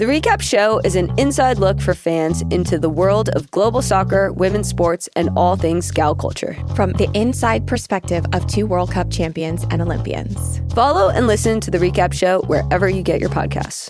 The Recap Show is an inside look for fans into the world of global soccer, women's sports, and all things gal culture. From the inside perspective of 2 World Cup champions and Olympians. Follow and listen to The Recap Show wherever you get your podcasts.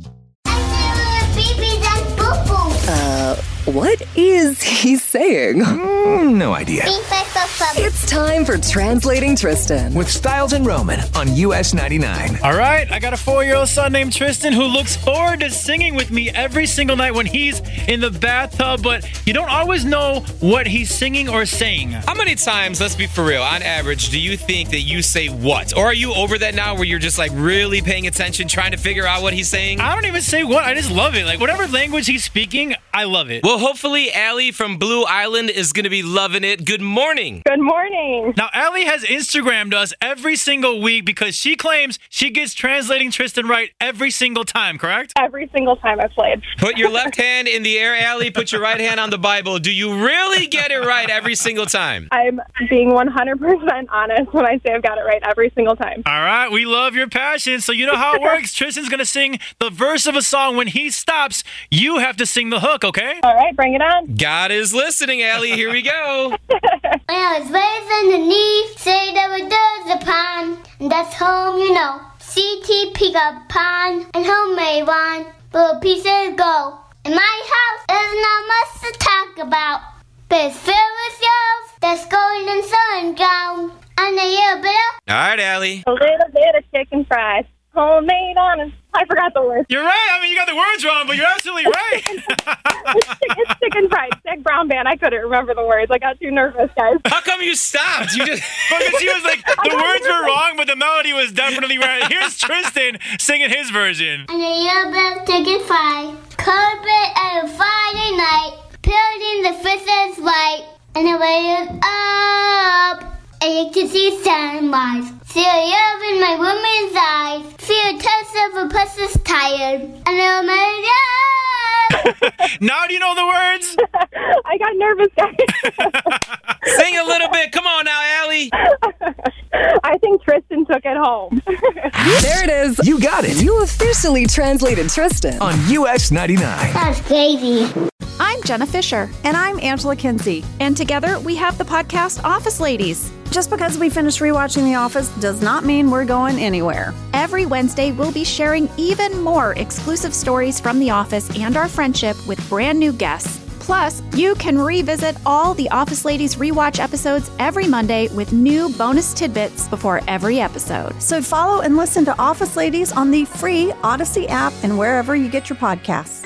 What is he saying? No idea. It's time for Translating Tristan With Styles and Roman on US 99. All right, I got a 4-year-old son named Tristan who looks forward to singing with me every single night when he's in the bathtub, but you don't always know what he's singing or saying. How many times, let's be for real, on average, do you think that you say what? Or are you over that now where you're just like really paying attention, trying to figure out what he's saying? I don't even say what, I just love it. Like whatever language he's speaking, I love it. Well, hopefully Allie from Blue Island is going to be loving it. Good morning. Good morning. Now, Allie has Instagrammed us every single week because she claims she gets Translating Tristan right every single time, correct? Every single time I've played. Put your left hand in the air, Allie. Put your right hand on the Bible. Do you really get it right every single time? I'm being 100% honest when I say I've got it right every single time. All right, we love your passion. So you know how it works. Tristan's going to sing the verse of a song. When he stops, you have to sing the hook, okay? All right, bring it on. God is listening, Allie. Here we go. When I was raised underneath, say there were doors upon, and that's home, you know. CT pick up pond, and homemade one, little pieces go. In my house, there's not much to talk about, but it's filled with yours, that's golden sundown. And a little bit of... All right, Allie. A little bit of chicken fries, homemade on it. I forgot the words. You're right. I mean, you got the words wrong, but you're absolutely right. It's chicken fried. Sick brown band. I couldn't remember the words. I got too nervous, guys. How come you stopped? You just because she was like, the words were wrong, but the melody was definitely right. Here's Tristan singing his version. And a little bit of chicken fries, cold bit at a Friday night, peeled in the fish is white, and the way is up. And you can see sunrise. See a love in my woman's eyes. Feel a touch of a pussy's tired. And I'm Now do you know the words? I got nervous, guys. Sing a little bit. Come on now, Allie. I think Tristan took it home. There it is. You got it. You officially translated Tristan On US 99. That's crazy. I'm Jenna Fisher. And I'm Angela Kinsey. And together we have the podcast Office Ladies. Just because we finished rewatching The Office does not mean we're going anywhere. Every Wednesday, we'll be sharing even more exclusive stories from The Office and our friendship with brand new guests. Plus, you can revisit all the Office Ladies rewatch episodes every Monday with new bonus tidbits before every episode. So follow and listen to Office Ladies on the free Odyssey app and wherever you get your podcasts.